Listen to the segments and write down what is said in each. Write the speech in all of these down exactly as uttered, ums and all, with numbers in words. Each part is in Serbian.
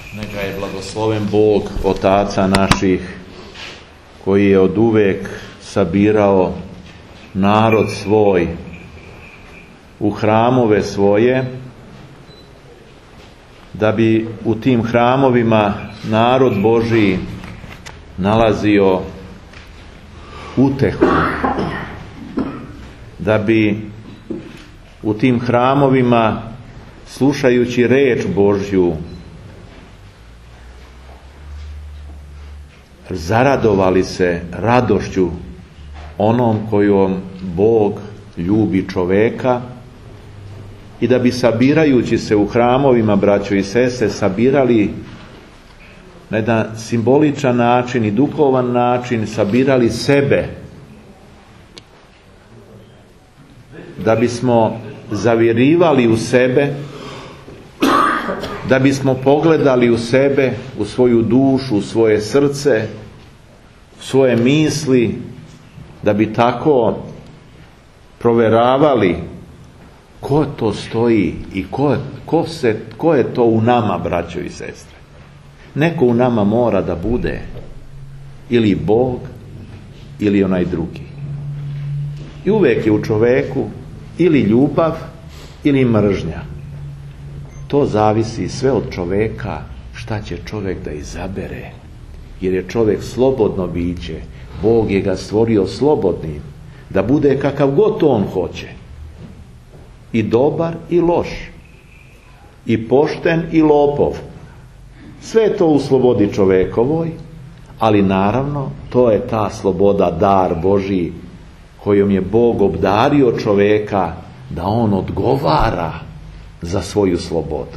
Neka je blagosloven Bog otaca naših, koji je oduvek sabirao narod svoj u hramove svoje, da bi u tim hramovima narod Božji nalazio utehu, da bi u tim hramovima, slušajući reč Božju, zaradovali se radošću onom kojom Bog ljubi čoveka, i da bi sabirajući se u hramovima, braćo i sestre, sabirali na jedan simboličan način i duhovan način, sabirali sebe, da bismo zavirivali u sebe, da bismo pogledali u sebe, u svoju dušu, u svoje srce, u svoje misli, da bi tako proveravali ko to stoji i ko, ko, se, ko je to u nama, braćo i sestre. Neko u nama mora da bude ili Bog ili onaj drugi. I uvek je u čoveku ili ljubav ili mržnja. To zavisi sve od čoveka, šta će čovek da izabere. Jer je čovek slobodno biće. Bog je ga stvorio slobodnim, da bude kakav god on hoće. I dobar i loš. I pošten i lopov. Sve je to u slobodi čovekovoj, ali naravno to je ta sloboda, dar Božji, kojom je Bog obdario čoveka da on odgovara za svoju slobodu.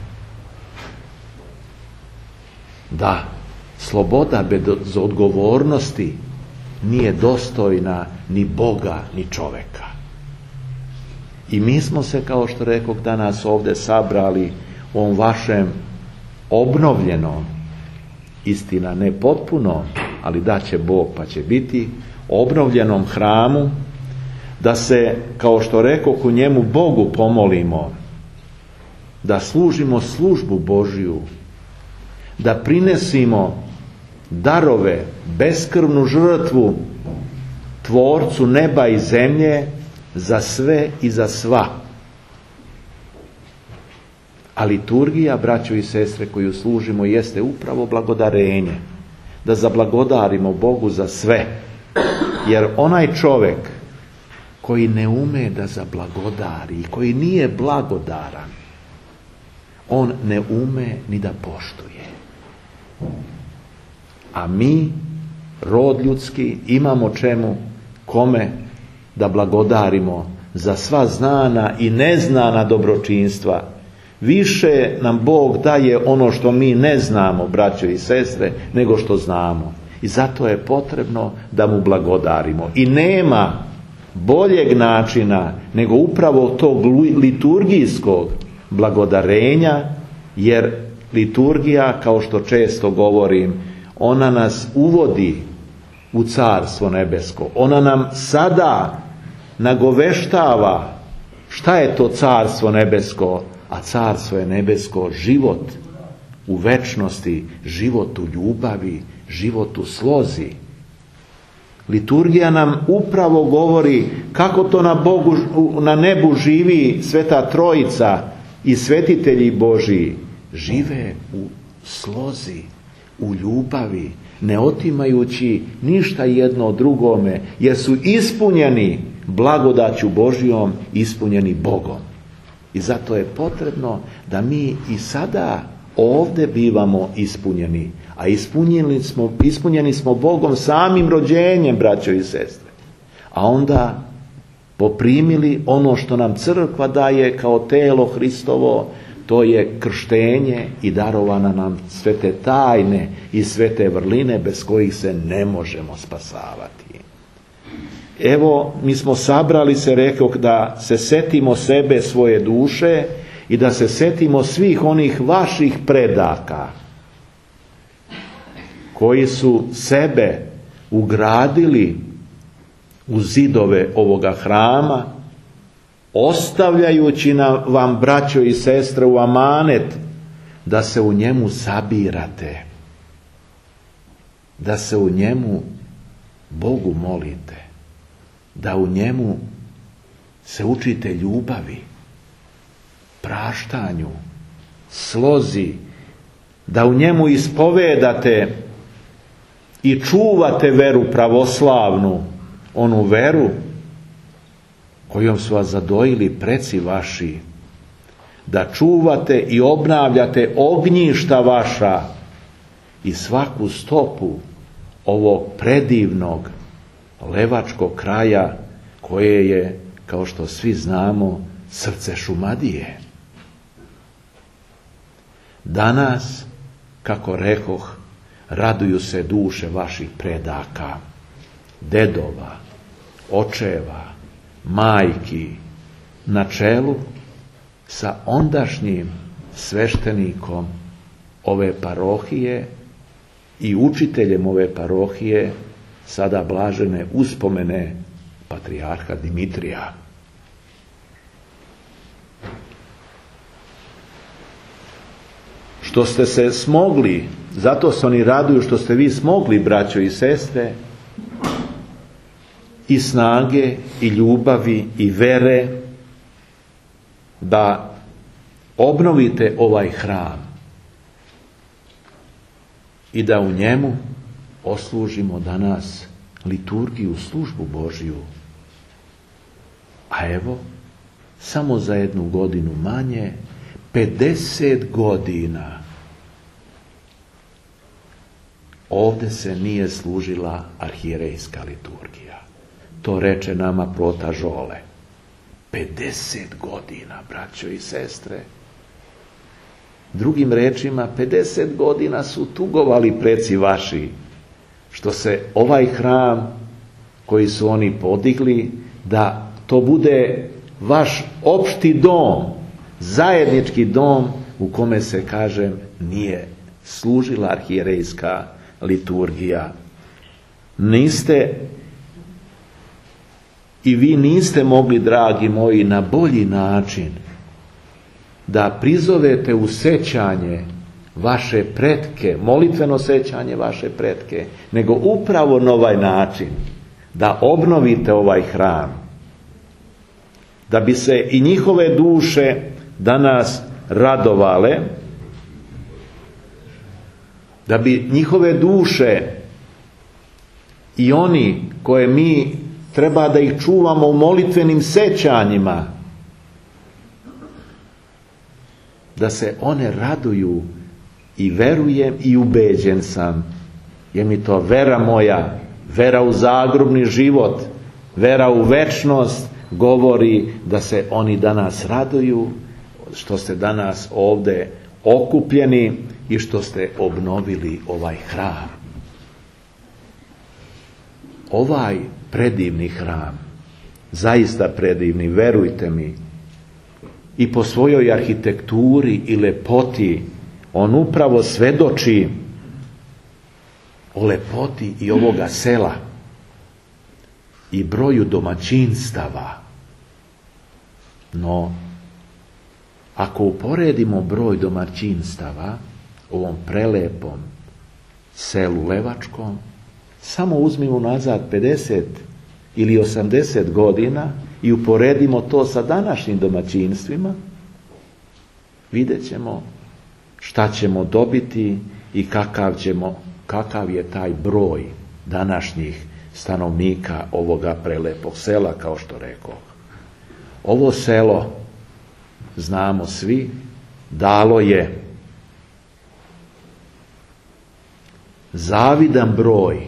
Da, sloboda bez odgovornosti nije dostojna ni Boga ni čoveka. I mi smo se, kao što rekoh, danas ovdje sabrali u ovom vašem obnovljenom, istina ne potpuno, ali da će Bog pa će biti, obnovljenom hramu, da se, kao što rekoh, u njemu Bogu pomolimo, da služimo službu Božju, da prinesimo darove, beskrvnu žrtvu Tvorcu neba i zemlje, za sve i za sva. A liturgija, braćo i sestre, koju služimo, jeste upravo blagodarenje. Da zablagodarimo Bogu za sve. Jer onaj čovek koji ne ume da zablagodari, koji nije blagodaran, on ne ume ni da poštuje. A mi, rod ljudski, imamo čemu, kome da blagodarimo za sva znana i neznana dobročinstva. Više nam Bog daje ono što mi ne znamo, braćo i sestre, nego što znamo. I zato je potrebno da mu blagodarimo. I nema boljeg načina nego upravo tog liturgijskog blagodarenja, jer liturgija, kao što često govorim, ona nas uvodi u Carstvo nebesko. Ona nam sada nagoveštava šta je to Carstvo nebesko, a Carstvo je nebesko život u večnosti, život u ljubavi, život u slozi. Liturgija nam upravo govori kako to na, Bogu, na nebu živi Sveta Trojica i svetitelji Božji. Žive u slozi, u ljubavi, ne otimajući ništa jedno od drugome, jer su ispunjeni blagodaću Božjom, ispunjeni Bogom. I zato je potrebno da mi i sada ovdje bivamo ispunjeni, a ispunjeni smo, ispunjeni smo Bogom samim rođenjem, braćo i sestre. A onda poprimili ono što nam crkva daje kao telo Hristovo, to je krštenje i darovana nam sve te tajne i sve te vrline bez kojih se ne možemo spasavati. Evo, mi smo sabrali se, rekoh, da se setimo sebe, svoje duše i da se setimo svih onih vaših predaka koji su sebe ugradili u zidove ovoga hrama, ostavljajući na vam, braćo i sestre, u amanet da se u njemu sabirate, da se u njemu Bogu molite, da u njemu se učite ljubavi, praštanju, slozi, da u njemu ispovedate i čuvate veru pravoslavnu, onu veru kojom su vas zadojili preci vaši, da čuvate i obnavljate ognjišta vaša i svaku stopu ovog predivnog levačkog kraja koje je, kao što svi znamo, srce Šumadije. Danas, kako rekoh, raduju se duše vaših predaka, dedova, očeva, majki, na čelu sa ondašnjim sveštenikom ove parohije i učiteljem ove parohije, sada blažene uspomene patrijarha Dimitrija. Što ste se smogli, zato se oni raduju što ste vi smogli, braćo i sestre, i snage, i ljubavi, i vere, da obnovite ovaj hram i da u njemu oslužimo danas liturgiju, službu Božju. A evo, samo za jednu godinu manje, pedeset godina ovdje se nije služila arhijerejska liturgija. To reče nama prota Žole. pedeset godina, braćo i sestre. Drugim rečima, pedeset godina su tugovali preci vaši, što se ovaj hram koji su oni podigli, da to bude vaš opšti dom, zajednički dom u kome se, kažem, nije služila arhijerejska liturgija. Niste i vi niste mogli, dragi moji, na bolji način da prizovete u sećanje vaše pretke, molitveno sećanje vaše pretke, nego upravo na ovaj način da obnovite ovaj hram, da bi se i njihove duše danas radovale, da bi njihove duše i oni koje mi treba da ih čuvamo u molitvenim sećanjima, da se one raduju, i verujem i ubeđen sam, je mi to vera moja, vera u zagrobni život, vera u večnost, govori da se oni danas raduju, što ste danas ovdje okupljeni i što ste obnovili ovaj hram. Ovaj predivni hram, zaista predivni, verujte mi, i po svojoj arhitekturi i lepoti, on upravo svedoči o lepoti i ovoga sela i broju domaćinstava. No, ako uporedimo broj domaćinstava u ovom prelepom selu levačkom, samo uzmimo nazad pedeset ili osamdeset godina i uporedimo to sa današnjim domaćinstvima, vidjet ćemo šta ćemo dobiti i kakav, ćemo, kakav je taj broj današnjih stanovnika ovoga prelepog sela, kao što rekoh. Ovo selo, znamo svi, dalo je zavidan broj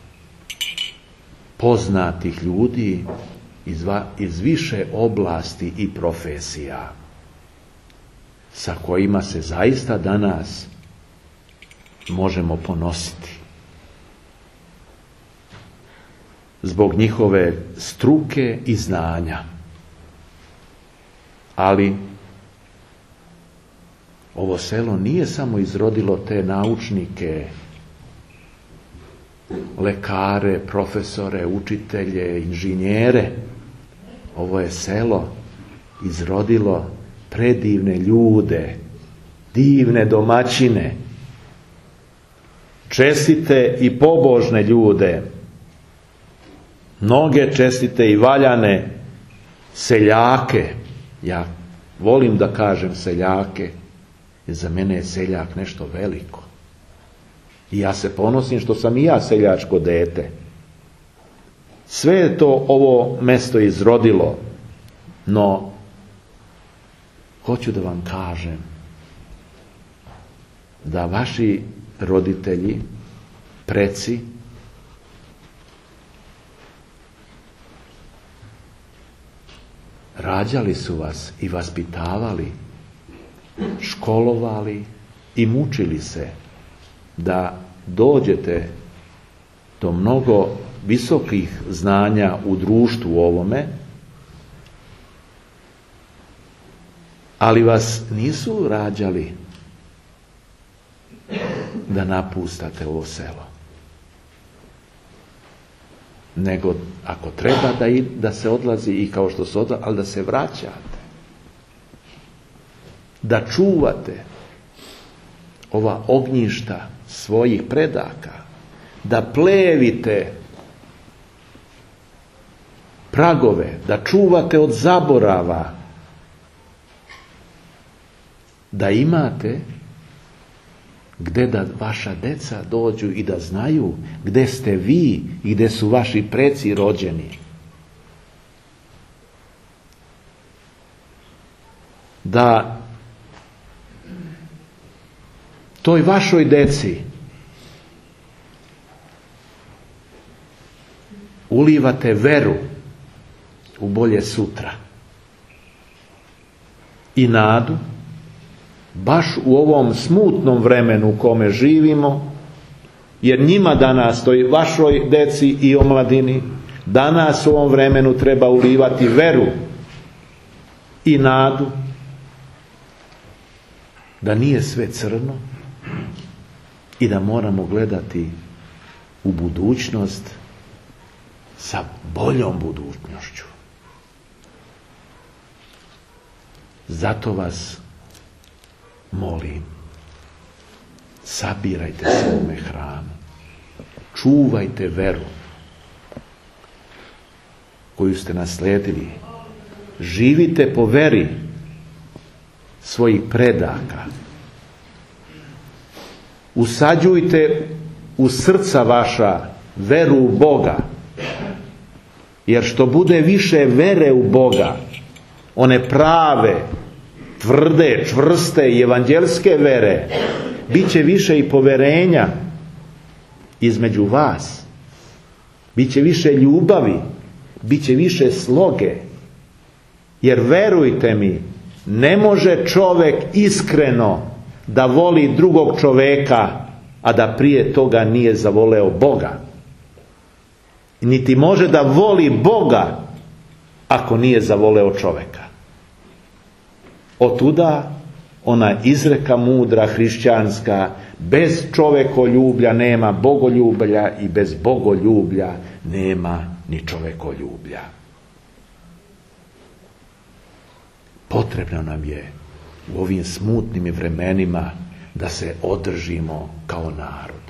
poznatih ljudi iz, va, iz više oblasti i profesija, sa kojima se zaista danas možemo ponositi. Zbog njihove struke i znanja. Ali ovo selo nije samo izrodilo te naučnike, lekare, profesore, učitelje, inženjere. Ovo je selo izrodilo predivne ljude divne domaćine, čestite i pobožne ljude, mnoge čestite i valjane seljake. Ja volim da kažem seljake, jer za mene je seljak nešto veliko. I ja se ponosim što sam i ja seljačko dete. Sve je to ovo mesto izrodilo, no hoću da vam kažem da vaši roditelji, preci, rađali su vas i vaspitavali, školovali i mučili se da dođete do mnogo visokih znanja u društvu ovome, ali vas nisu rađali da napustate ovo selo. Nego ako treba da, i, da se odlazi i kao što se odlazi, ali da se vraćate. Da čuvate ova ognjišta svojih predaka. Da plevite pragove, da čuvate od zaborava. Da imate gde da vaša deca dođu i da znaju gde ste vi i gde su vaši preci rođeni. Da toj vašoj deci ulivate veru u bolje sutra i nadu, baš u ovom smutnom vremenu u kome živimo, jer njima danas, toj vašoj deci i omladini, danas u ovom vremenu treba ulivati veru i nadu da nije sve crno i da moramo gledati u budućnost sa boljom budućnošću. Zato vas molim, sabirajte se u ovome hramu, čuvajte veru koju ste nasledili, živite po veri svojih predaka, usađujte u srca vaša veru u Boga, jer što bude više vere u Boga, one prave, tvrde, čvrste i evanđelske vere, bit će više i poverenja između vas, bit će više ljubavi, bit će više sloge, jer verujte mi, ne može čovjek iskreno da voli drugog čovjeka, a da prije toga nije zavoleo Boga. Niti može da voli Boga ako nije zavoleo čovjeka. Otuda ona izreka mudra hrišćanska, bez čovekoljublja nema bogoljublja i bez bogoljublja nema ni čovekoljublja. Potrebno nam je u ovim smutnim vremenima da se održimo kao narod.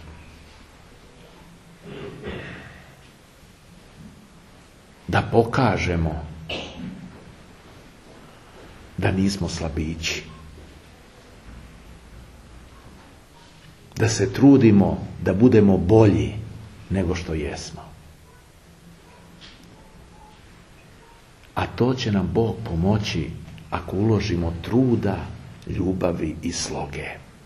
Da pokažemo da nismo slabići. Da se trudimo da budemo bolji nego što jesmo. A to će nam Bog pomoći ako uložimo truda, ljubavi i sloge.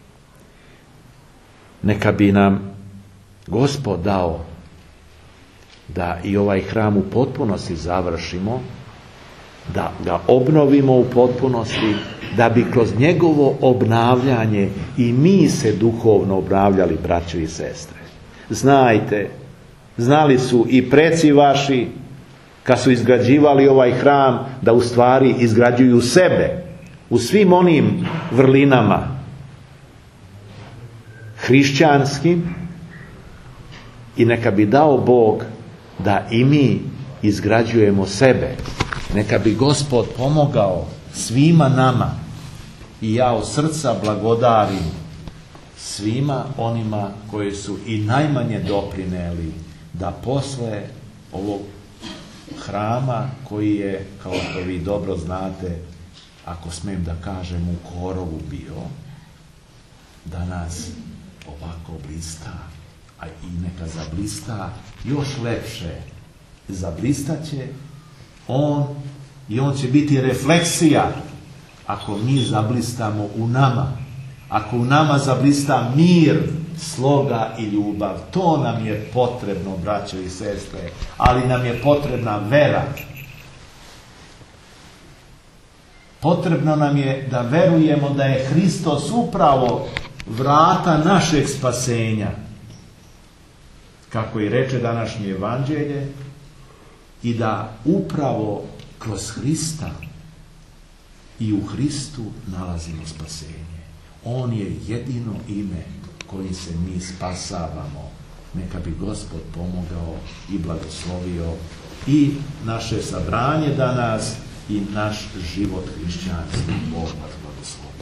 Neka bi nam Gospod dao da i ovaj hram u potpunosti završimo, da ga obnovimo u potpunosti, da bi kroz njegovo obnavljanje i mi se duhovno obnavljali, braćo i sestre. Znajte, znali su i preci vaši, kad su izgrađivali ovaj hram, da u stvari izgrađuju sebe u svim onim vrlinama hrišćanskim, i neka bi dao Bog da i mi izgrađujemo sebe. Neka bi Gospod pomogao svima nama I ja od srca blagodarim svima onima koji su i najmanje doprineli da posle ovog hrama koji je, kao što vi dobro znate, ako smem da kažem, u korovu bio, danas ovako blista, a i neka zablista još lepše. Zablistaće on i on će biti refleksija ako mi zablistamo u nama. Ako u nama zablista mir, sloga i ljubav, to nam je potrebno, braćo i sestre, ali nam je potrebna vera. Potrebno nam je da verujemo da je Hristos upravo vrata našeg spasenja, kako i reče današnje evanđelje, i da upravo kroz Hrista i u Hristu nalazimo spasenje. On je jedino ime kojim se mi spasavamo. Neka bi Gospod pomogao i blagoslovio i naše sabranje danas i naš život hrišćanski. Bog vas blagoslovi.